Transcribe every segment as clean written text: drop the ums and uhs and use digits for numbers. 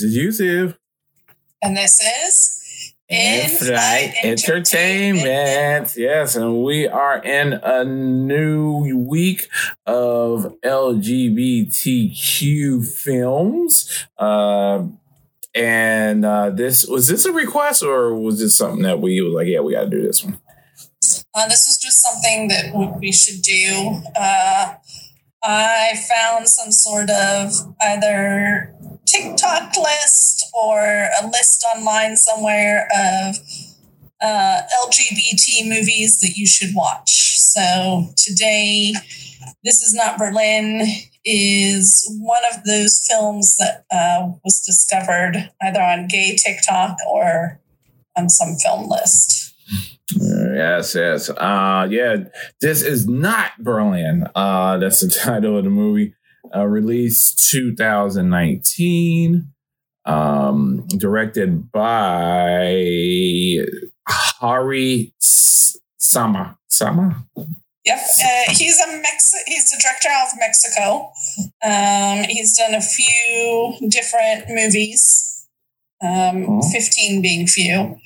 is Yusuf. And this is In-Flight Entertainment. Yes, and we are in a new week of LGBTQ films. And this was a request, or was this something that we was like, yeah, we got to do this one? This was just something that we should do. I found some sort of either TikTok list or a list online somewhere of LGBT movies that you should watch. So today, This Is Not Berlin is one of those films that was discovered either on gay TikTok or on some film list. Yes. This Is Not Berlin. That's the title of the movie. Released 2019. Directed by Hari Sama. Yep, he's the director out of Mexico. He's done a few different movies, 15 being few.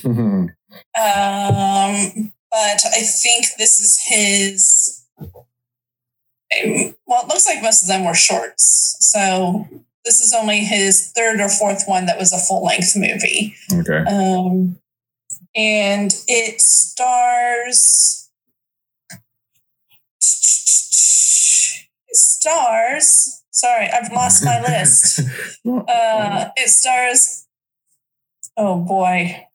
But I think this is his. Well, it looks like most of them were shorts, so this is only his third or fourth one that was a full-length movie. Okay. And it stars. Sorry, I've lost my list. It stars. Oh boy.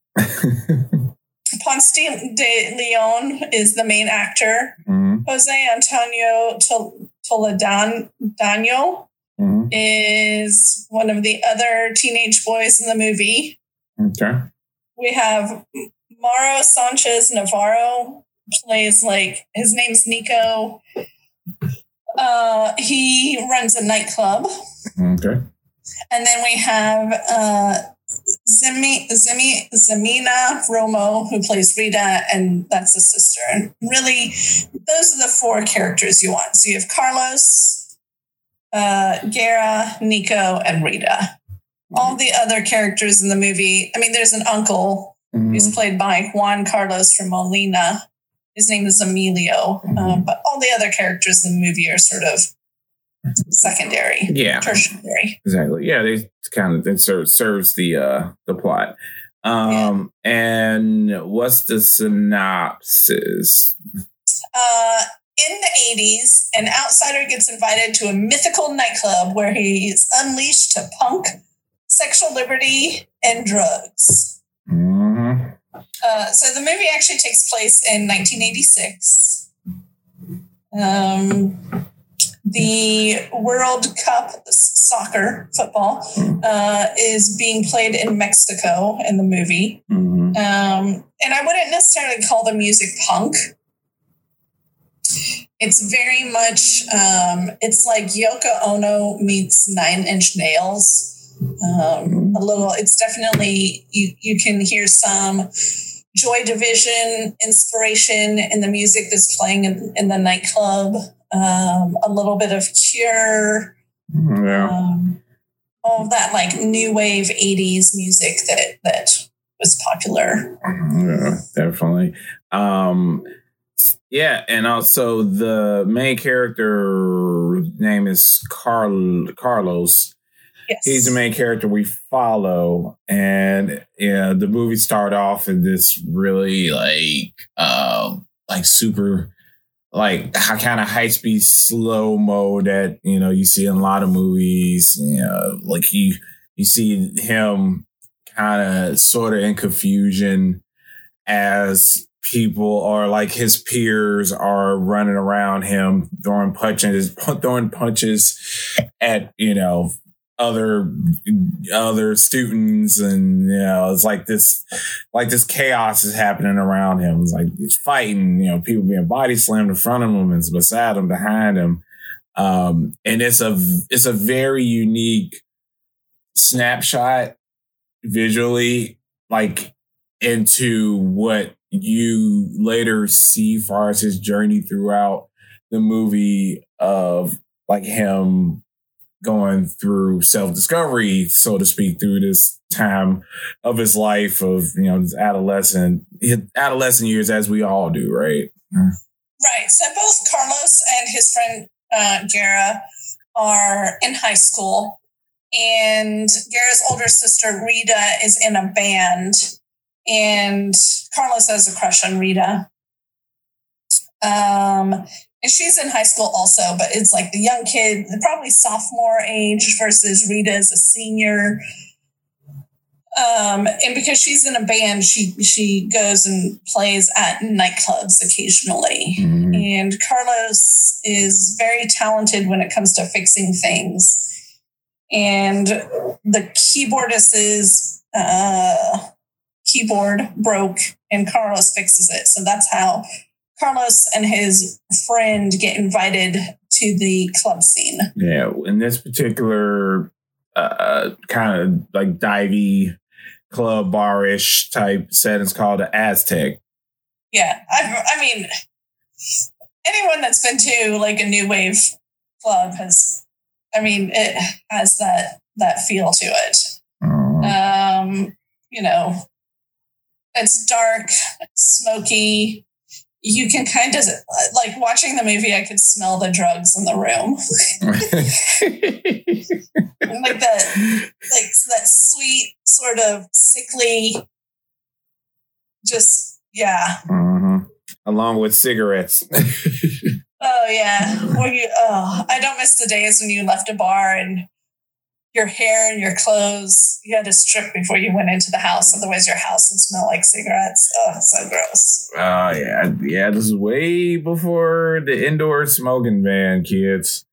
Ponce de Leon is the main actor. Mm-hmm. Jose Antonio Toledano is one of the other teenage boys in the movie. Okay. We have Mauro Sanchez Navarro plays his name's Nico. He runs a nightclub. Okay. And then we have Zemina Romo, who plays Rita, and that's a sister. And really, those are the four characters you want. So you have Carlos, Guerra, Nico, and Rita. All the other characters in the movie, there's an uncle who's played by Juan Carlos from Molina. His name is Emilio. But all the other characters in the movie are sort of secondary, tertiary. Exactly. Yeah, they kind of serves the plot. And what's the synopsis? In the 80s, an outsider gets invited to a mythical nightclub where he's unleashed to punk, sexual liberty, and drugs. Mm-hmm. So the movie actually takes place in 1986. The World Cup football, is being played in Mexico in the movie. Mm-hmm. And I wouldn't necessarily call the music punk. It's very much, it's like Yoko Ono meets Nine Inch Nails. A little, it's definitely, you can hear some Joy Division inspiration in the music that's playing in the nightclub. A little bit of Cure, all of that new wave 80s music that was popular. Yeah, definitely. And also the main character name is Carlos. Yes. He's the main character we follow, and the movie started off in this really super kind of high speed slow mo that you see in a lot of movies. You see him kind of sort of in confusion as people or his peers are running around him throwing punches at other students, and it's this chaos is happening around him. It's he's fighting, people being body slammed in front of him and beside him, behind him, and it's a very unique snapshot visually into what you later see far as his journey throughout the movie of him going through self-discovery, so to speak, through this time of his life of, his adolescent years, as we all do, right? Right. So both Carlos and his friend Guerra are in high school, and Guerra's older sister Rita is in a band, and Carlos has a crush on Rita. And she's in high school also, but it's like the young kid, probably sophomore age versus Rita is a senior. And because she's in a band, she goes and plays at nightclubs occasionally. Mm-hmm. And Carlos is very talented when it comes to fixing things. And the keyboardist's keyboard broke, and Carlos fixes it. So that's how Carlos and his friend get invited to the club scene. Yeah, in this particular kind of like divey club bar-ish type setting, it's called the Aztec. Yeah, I mean, anyone that's been to like a new wave club it has that feel to it. It's dark, smoky. You can kind of, like, watching the movie, I could smell the drugs in the room. that sweet, sort of sickly, just, yeah. Mm-hmm. Along with cigarettes. Oh, yeah. I don't miss the days when you left a bar and your hair and your clothes, you had to strip before you went into the house. Otherwise, your house would smell like cigarettes. Oh, so gross. Oh, yeah. Yeah, this is way before the indoor smoking ban, kids.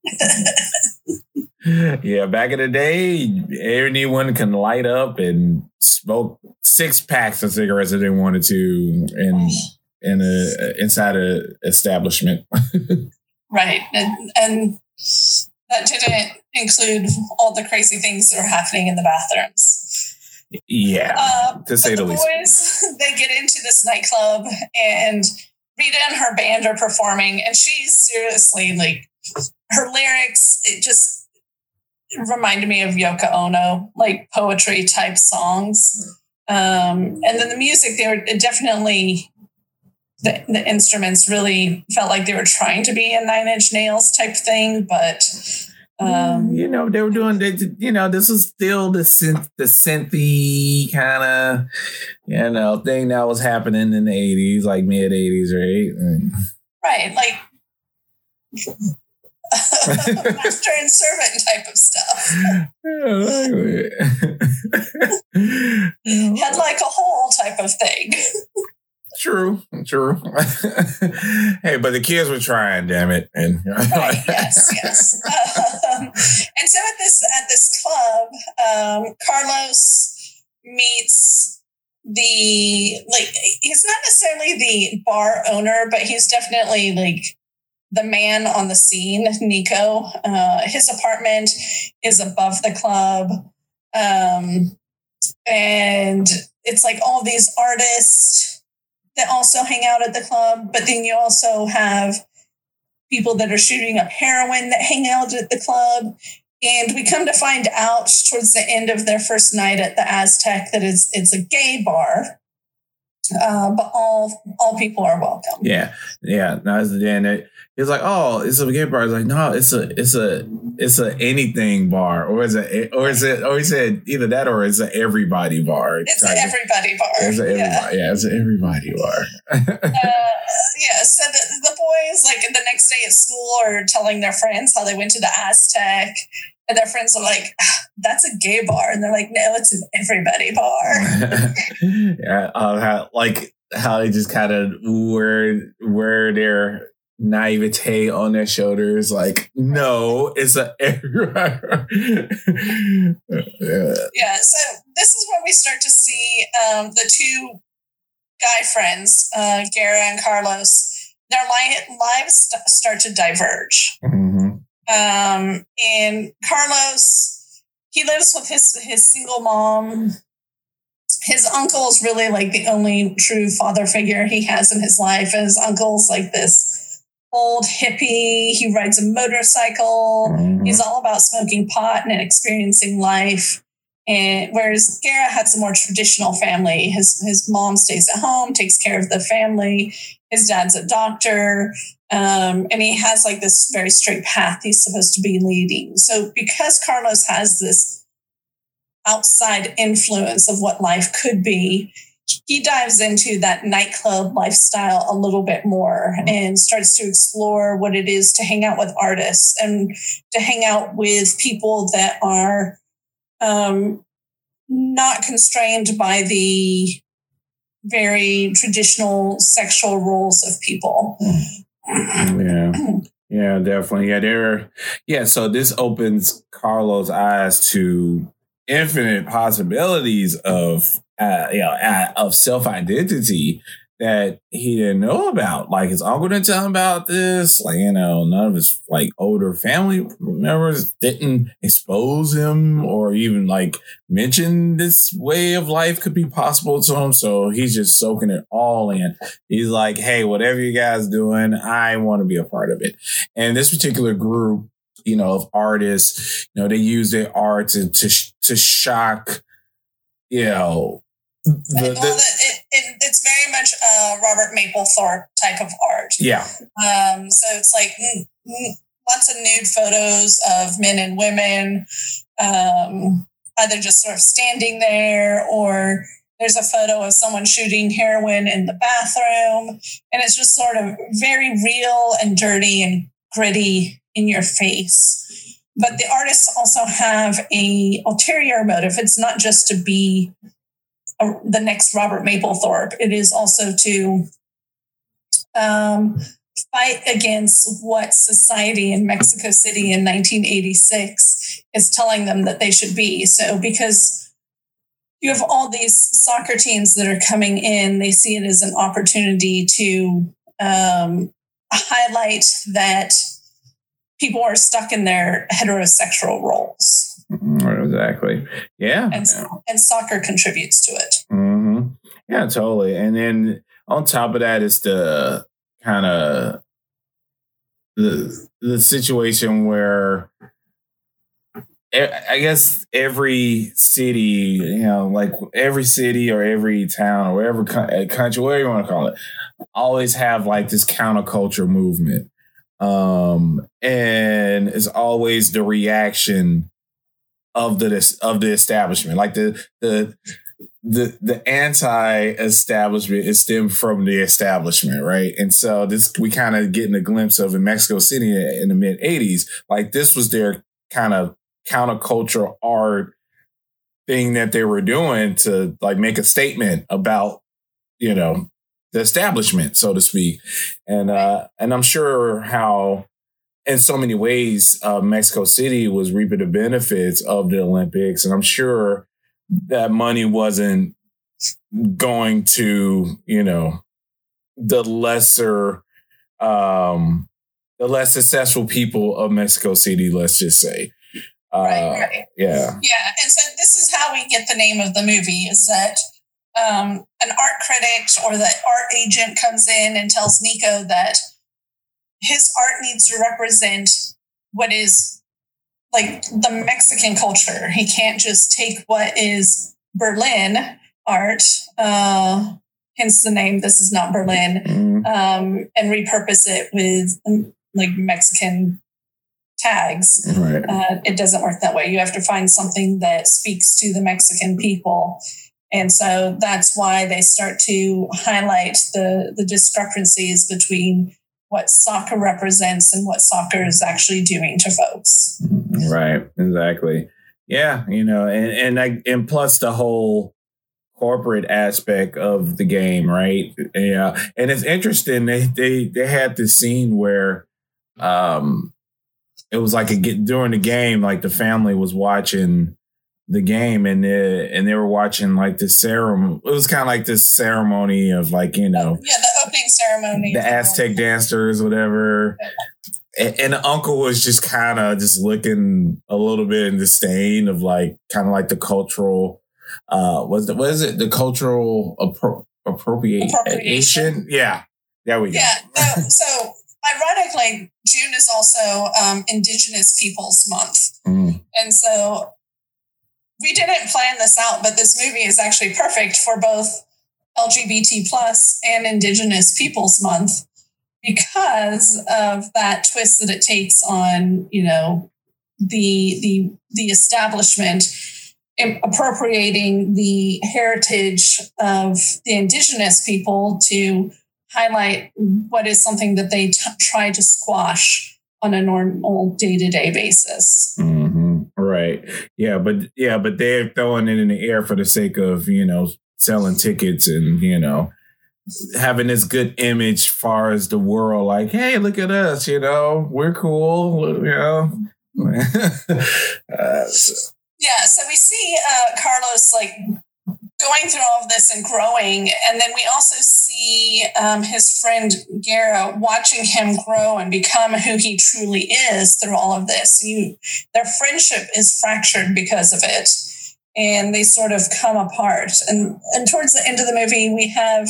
Yeah, back in the day, anyone can light up and smoke 6 packs of cigarettes if they wanted to inside an establishment. Right. And that didn't include all the crazy things that are happening in the bathrooms. Yeah, to say the least. Boys, they get into this nightclub, and Rita and her band are performing, and she's seriously, like, her lyrics, it just reminded me of Yoko Ono, like poetry type songs. And then the music, they were definitely, the instruments really felt like they were trying to be a Nine Inch Nails type thing, but they were doing this was still the synthy kind of thing that was happening in the 80s, like mid 80s, right? Like master and servant type of stuff. Had like a whole type of thing. True. Hey, but the kids were trying, damn it. And right, yes. And so at this club, Carlos meets he's not necessarily the bar owner, but he's definitely like the man on the scene, Nico. His apartment is above the club. And it's like all these artists that also hang out at the club, but then you also have people that are shooting up heroin that hang out at the club. And we come to find out towards the end of their first night at the Aztec that it's a gay bar, but all people are welcome. Yeah. No, it's like, oh, it's a gay bar. It's like, no, it's a anything bar, or he said either that or it's an everybody bar. It's an everybody bar. It's an everybody bar. So the boys, like, the next day at school, are telling their friends how they went to the Aztec, and their friends are like, "That's a gay bar," and they're like, "No, it's an everybody bar." Yeah, how they just kind of wear their naivete on their shoulders, like, no, it's a Yeah, so this is where we start to see the two guy friends, Guerra and Carlos, their lives start to diverge. Mm-hmm. And Carlos, he lives with his single mom. His uncle's really like the only true father figure he has in his life. And his uncle's like this old hippie. He rides a motorcycle. Mhm. He's all about smoking pot and experiencing life. And whereas Guerra has a more traditional family, his mom stays at home, takes care of the family. His dad's a doctor, and he has like this very straight path he's supposed to be leading. So because Carlos has this outside influence of what life could be, he dives into that nightclub lifestyle a little bit more and starts to explore what it is to hang out with artists and to hang out with people that are not constrained by the very traditional sexual roles of people. Yeah, definitely. So this opens Carlos' eyes to infinite possibilities of self-identity that he didn't know about. Like his uncle didn't tell him about this. Like, none of his like older family members didn't expose him or even like mention this way of life could be possible to him. So he's just soaking it all in. He's like, hey, whatever you guys doing, I want to be a part of it. And this particular group, of artists, they use their art to shock, it's very much a Robert Mapplethorpe type of art. Yeah. So it's like lots of nude photos of men and women, either just sort of standing there, or there's a photo of someone shooting heroin in the bathroom. And it's just sort of very real and dirty and gritty in your face. But the artists also have a ulterior motive. It's not just to be the next Robert Mapplethorpe. It is also to fight against what society in Mexico City in 1986 is telling them that they should be. So because you have all these soccer teams that are coming in, they see it as an opportunity to highlight that people are stuck in their heterosexual roles. Exactly. Yeah. And soccer contributes to it. Mm-hmm. Yeah, totally. And then on top of that is the kind of the situation where I guess every city, like every city or every town or wherever country, whatever you want to call it, always have like this counterculture movement. And it's always the reaction of the establishment, like the anti-establishment is stemmed from the establishment, right? And so we kind of getting a glimpse of in Mexico City in the mid 80s. Like this was their kind of counterculture art thing that they were doing to like make a statement about, the establishment, so to speak. And I'm sure how in so many ways, Mexico City was reaping the benefits of the Olympics. And I'm sure that money wasn't going to, the less successful people of Mexico City, let's just say. Right. Yeah. Yeah. And so this is how we get the name of the movie, is that an art critic or the art agent comes in and tells Nico that his art needs to represent what is like the Mexican culture. He can't just take what is Berlin art, hence the name This Is Not Berlin, and repurpose it with like Mexican tags. Right. It doesn't work that way. You have to find something that speaks to the Mexican people. And so that's why they start to highlight the discrepancies between what soccer represents and what soccer is actually doing to folks. Right. Exactly. Yeah. And plus the whole corporate aspect of the game. Right. Yeah. And it's interesting. They had this scene where, it was like during the game, like the family was watching the game and they were watching like the ceremony. It was kind of like this ceremony of like, the opening ceremony, the Aztec dancers, whatever. And the uncle was just kind of just looking a little bit in disdain of like, kind of like the cultural, the cultural appropriation? Yeah. There we go. Yeah. So ironically, June is also Indigenous Peoples Month. And so we didn't plan this out, but this movie is actually perfect for both LGBT plus and Indigenous Peoples Month because of that twist that it takes on, the establishment appropriating the heritage of the Indigenous people to highlight what is something that they try to squash on a normal day-to-day basis. Right. Yeah, but they're throwing it in the air for the sake of, selling tickets and, having this good image far as the world, like, hey, look at us, we're cool, So we see Carlos going through all of this and growing, and then we also see his friend Guerra watching him grow and become who he truly is through all of this. Their friendship is fractured because of it, and they sort of come apart. And towards the end of the movie, we have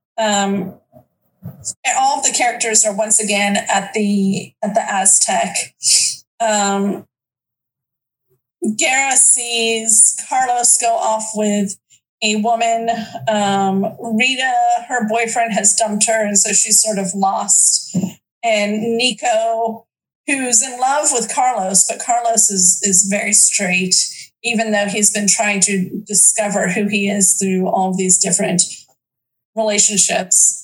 all of the characters are once again at the Aztec. Guerra sees Carlos go off with a woman. Rita, her boyfriend, has dumped her, and so she's sort of lost. And Nico, who's in love with Carlos, but Carlos is very straight, even though he's been trying to discover who he is through all of these different relationships,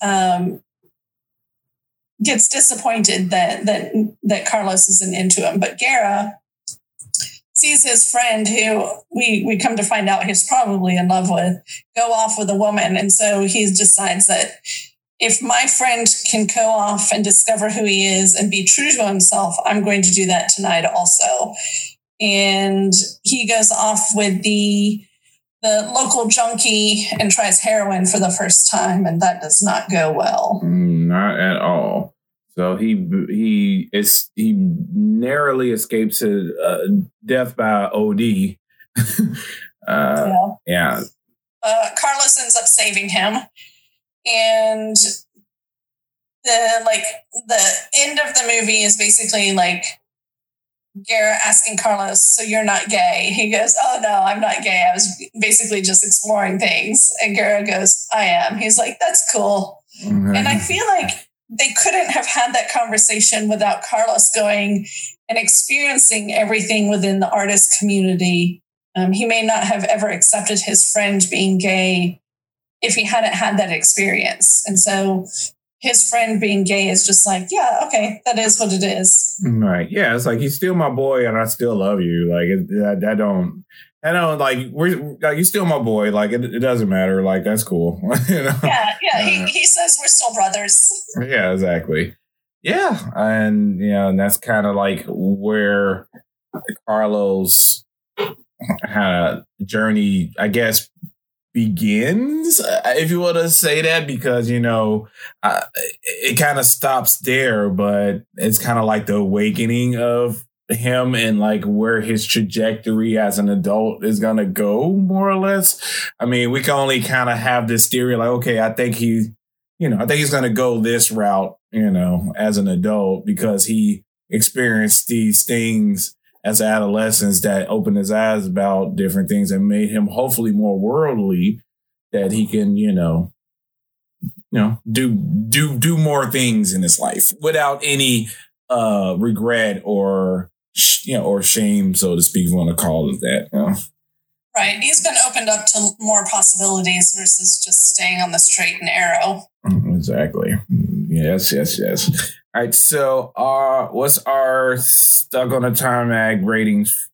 gets disappointed that Carlos isn't into him. But Guerra sees his friend, who we come to find out he's probably in love with, go off with a woman. And so he decides that if my friend can go off and discover who he is and be true to himself, I'm going to do that tonight also. And he goes off with the local junkie and tries heroin for the first time, and that does not go well. Not at all. So he narrowly escapes death by OD. Yeah. Carlos ends up saving him, and the end of the movie is basically Guerra asking Carlos, "So you're not gay?" He goes, "Oh no, I'm not gay. I was basically just exploring things." And Guerra goes, "I am." He's like, "That's cool." Mm-hmm. And I feel like they couldn't have had that conversation without Carlos going and experiencing everything within the artist community. He may not have ever accepted his friend being gay if he hadn't had that experience. And so his friend being gay is just like, yeah, okay, that is what it is. Right. Yeah. It's like, he's still my boy and I still love you. You're still my boy. It doesn't matter. That's cool. Yeah. He says we're still brothers. Yeah, exactly. Yeah. And, and that's kind of where Carlos kind of journey, I guess, begins, if you want to say that, because, it kind of stops there, but it's kind of the awakening of him and where his trajectory as an adult is going to go, more or less. I mean, we can only kind of have this theory okay, I think he's going to go this route, as an adult, because he experienced these things as adolescents that opened his eyes about different things and made him hopefully more worldly, that he can, do more things in his life without any regret or shame, so to speak, if you want to call it that. Right. He's been opened up to more possibilities versus just staying on the straight and narrow. Exactly. Yes. All right. So what's our Stuck on a Tarmac ratings?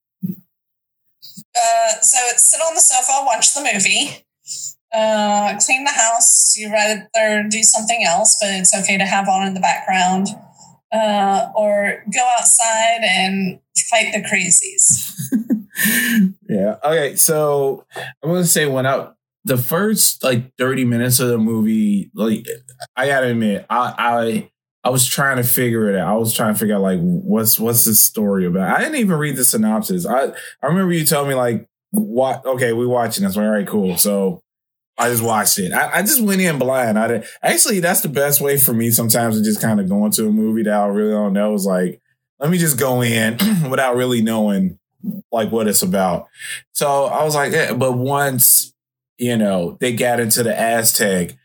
So it's sit on the sofa, watch the movie, clean the house. You rather do something else, but it's okay to have on in the background. Or go outside and fight the crazies. Yeah. Okay. So I'm going to say the first 30 minutes of the movie, I gotta admit, I was trying to figure it out. I was trying to figure out what's this story about. I didn't even read the synopsis. I remember you told me what? Okay, we're watching this. All right, cool. So I just watched it. I just went in blind. Actually, that's the best way for me sometimes to just kind of go into a movie that I really don't know. Is like, let me just go in without really knowing like what it's about. So I was like, yeah, but once, they got into the Aztec,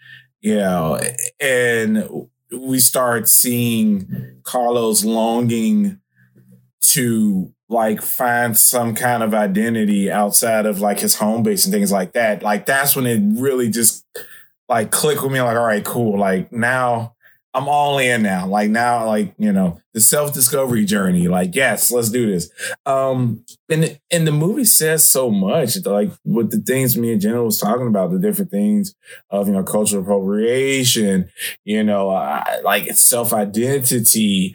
and we start seeing Carlos longing to like find some kind of identity outside of like his home base and things like that. Like that's when it really just like clicked with me. Like, all right, cool. Like now I'm all in now. Like now, like, the self-discovery journey. Like, yes, let's do this. And the movie says so much, like with the things me and Jenna was talking about, the different things of, cultural appropriation, like self-identity,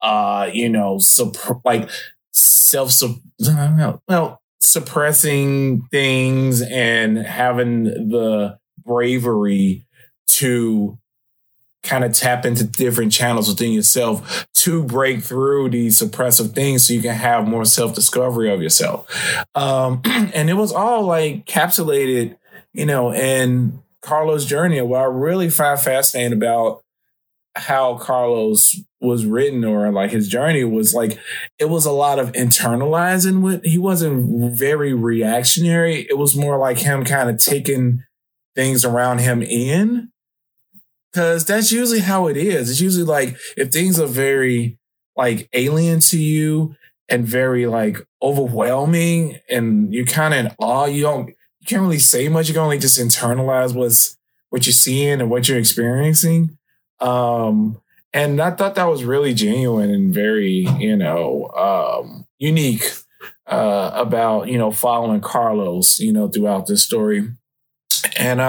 suppressing things and having the bravery to kind of tap into different channels within yourself to break through these suppressive things so you can have more self-discovery of yourself. And it was all like encapsulated, in Carlos' journey. What I really find fascinating about how Carlos was written, or like his journey, was like it was a lot of internalizing. He wasn't very reactionary. It was more like him kind of taking things around him in, because that's usually how it is. It's usually like if things are very like alien to you and very like overwhelming and you're kind of in awe, you can't really say much. You can only just internalize what you're seeing and what you're experiencing. And I thought that was really genuine and very, unique about, following Carlos, throughout this story. And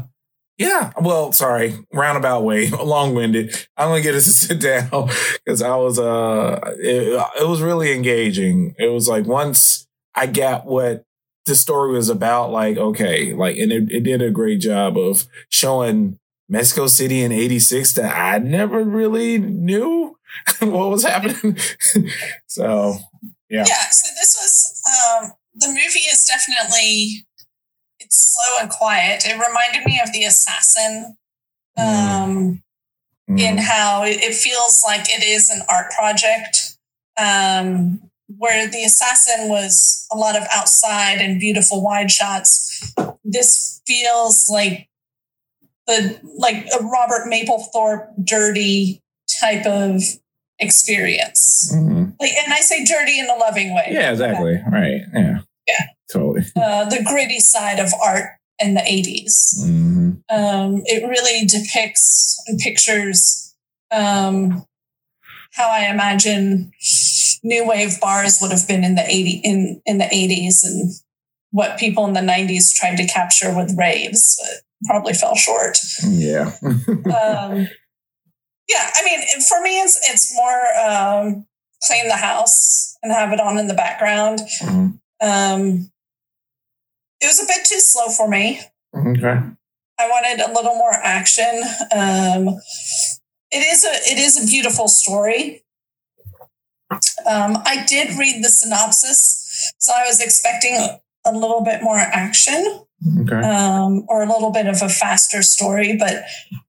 roundabout way, long-winded. I'm gonna get us to sit down because I was it was really engaging. It was like once I got what the story was about, like, okay, like, and it did a great job of showing Mexico City in '86 that I never really knew what was happening. So, yeah. Yeah, so this was, the movie is definitely, it's slow and quiet. It reminded me of The Assassin in how it feels like it is an art project, where The Assassin was a lot of outside and beautiful wide shots. This feels like a Robert Mapplethorpe dirty type of experience. Mm-hmm. Like, and I say dirty in a loving way. Yeah, exactly. Right. Yeah. Yeah. Totally. The gritty side of art in the 80s. Mm-hmm. It really depicts and pictures how I imagine new wave bars would have been in the 80s, and what people in the 90s tried to capture with raves, but probably fell short. Yeah. Yeah, I mean, for me, it's more clean the house and have it on in the background. Mm-hmm. It was a bit too slow for me. Okay. I wanted a little more action. It is a beautiful story. I did read the synopsis, so I was expecting a little bit more action. Okay. Or a little bit of a faster story, but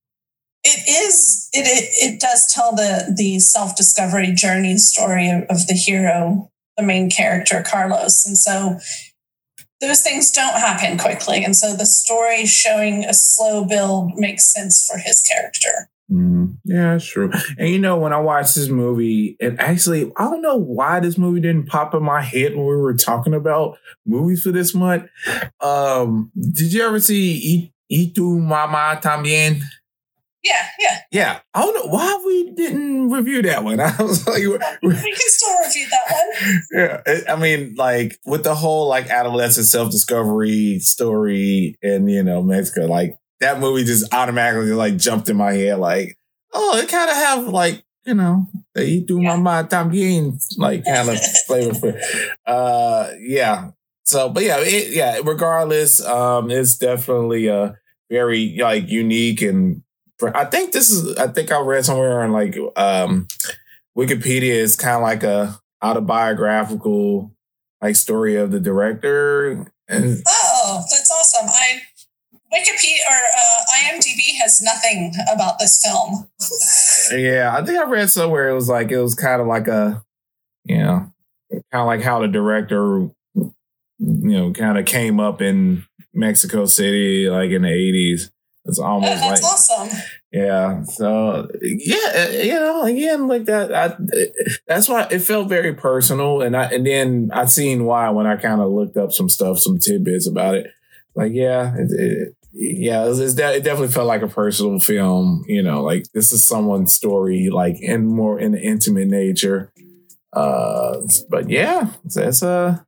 it does tell the self-discovery journey story of the hero, the main character, Carlos. And so those things don't happen quickly. And so the story showing a slow build makes sense for his character. Yeah, that's true. And when I watched this movie, and actually, I don't know why this movie didn't pop in my head when we were talking about movies for this month. Did you ever see Y Tu Mamá También? Yeah. I don't know why we didn't review that one. I was like, we can still review that one. Yeah. I mean, like with the whole like adolescent self-discovery story in, Mexico, like that movie just automatically like jumped in my head. Like, oh, it kind of have like, the Y Tu Mamá También like kind of flavor for yeah. So, but yeah, regardless, it's definitely a very like unique, and I think I read somewhere on like Wikipedia is kind of like a autobiographical like story of the director. And oh, that's awesome. Wikipedia or IMDb has nothing about this film. Yeah, I think I read somewhere it was kind of like a, kind of like how the director, kind of came up in Mexico City, like in the 80s. It's almost that's awesome. Yeah. So yeah, again, like that. That's why it felt very personal, and then I seen why when I kind of looked up some tidbits about it. Like, it definitely felt like a personal film. Like this is someone's story, like in more in the intimate nature. But yeah, that's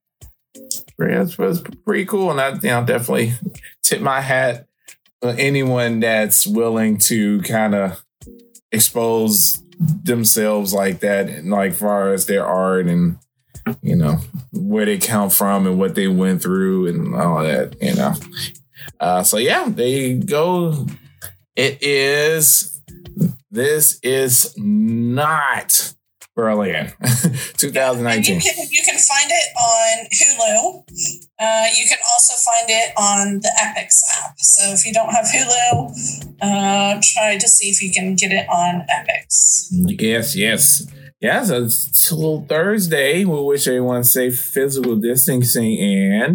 pretty cool, and I definitely tip my hat. Anyone that's willing to kind of expose themselves like that, and like far as their art and where they come from and what they went through and all that, so yeah, there you go. This is not Berlin 2019. You can find it on Hulu. You can also find it on the Epix app. So if you don't have Hulu, try to see if you can get it on Epix. Yes. Yeah, so it's till Thursday. We wish everyone safe physical distancing and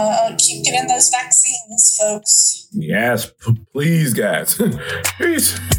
keep getting those vaccines, folks. Yes, please, guys. Peace.